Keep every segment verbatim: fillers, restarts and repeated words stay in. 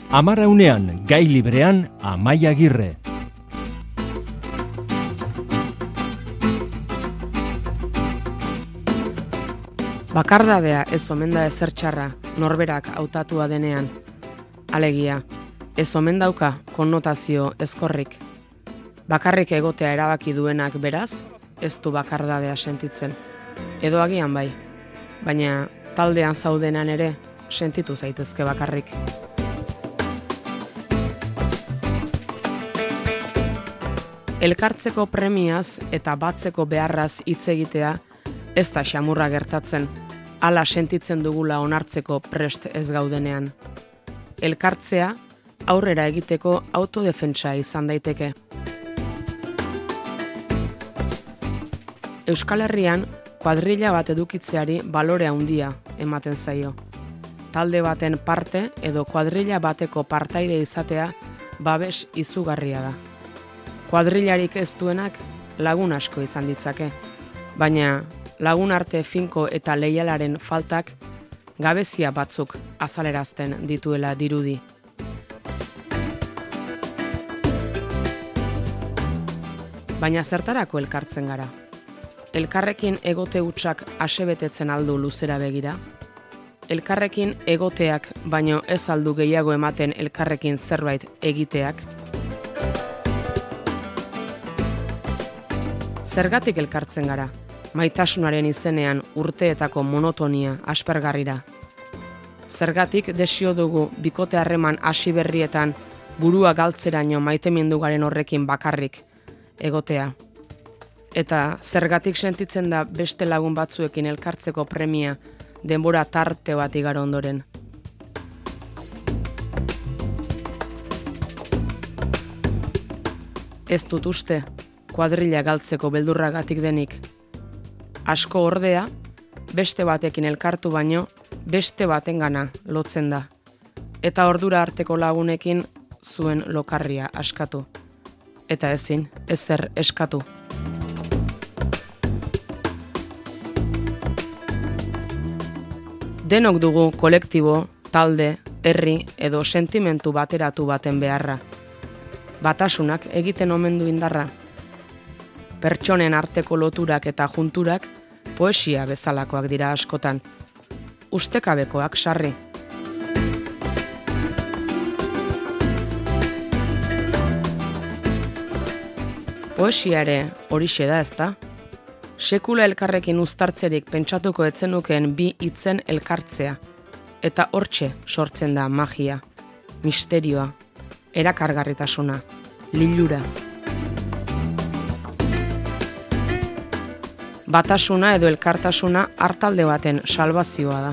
Amaraunean, gai librean, Amaia Agirre. Bakardadea ez omen da ezer txarra, norberak hautatua denean. Alegia, ez omen dauka konnotazio ezkorrik. Bakarrik egotea erabaki duenak beraz, ez du bakardadea sentitzen. Edo agian bai, baina taldean zaudenan ere sentitu zaitezke bakarrik. Elkartzeko premiaz eta batzeko beharraz hitz egitea ez da xamurra gertatzen, hala sentitzen dugula onartzeko prest ez gaudenean. Elkartzea aurrera egiteko autodefentsa izan daiteke. Euskal Herrian kuadrilla bat edukitzeari balore handia ematen zaio. Talde baten parte edo kuadrilla bateko partaide izatea babes izugarria da. Kuadrillarik ez duenak lagun asko izan ditzake, baina lagun arte finko eta leialaren faltak gabezia batzuk azalerazten dituela dirudi. Baina zertarako elkartzen gara? Elkarrekin egote hutsak asebetetzen aldu luzera begira? Elkarrekin egoteak baino ez aldu gehiago ematen elkarrekin zerbait egiteak? Zergatik elkartzen gara? Maitasunaren izenean urteetako monotonia aspergarrira. Zergatik desio dugu bikote harreman hasi berrietan burua galtzeraino maitemindu garen horrekin bakarrik egotea. Eta zergatik sentitzen da beste lagun batzuekin elkartzeko premia denbora tarte bat igaro ondoren. Ez dut uste kuadrilla galtzeko beldurragatik denik. Asko ordea, beste batekin elkartu baino, beste batengana lotzen da. Eta ordura arteko lagunekin zuen lokarria askatu. Eta ezin, ezer eskatu. Denok dugu kolektibo, talde, herri edo sentimentu bateratu baten beharra. Batasunak egiten omen du indarra. Pertsonen arteko loturak eta junturak poesia bezalakoak dira askotan. Ustekabekoak sarri. Poesia ere horixe da, ezta? Sekula elkarrekin uztartzerik pentsatuko etzenukeen bi hitzen elkartzea. Eta hortxe sortzen da magia, misterioa, erakargarritasuna, lilura. Batasuna edo elkartasuna hartalde baten salbazioa da.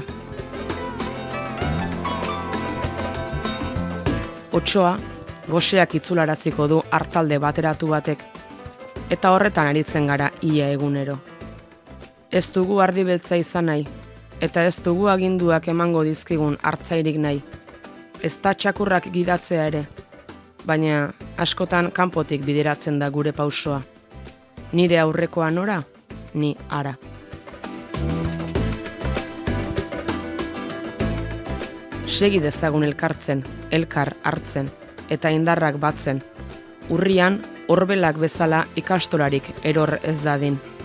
Otsoa, goseak itzularaziko du hartalde bateratu batek, eta horretan aritzen gara ia egunero. Ez dugu ardi beltza izan nahi, eta ez dugu aginduak emango dizkigun hartzairik nahi. Ez da txakurrak gidatzea ere, baina askotan kanpotik bideratzen da gure pausoa. Nire aurrekoa nora? Ni ara. Segi dezagun elkartzen, elkar hartzen, eta indarrak batzen. Urrian, orbelak bezala ikastolarik eror ez dadin.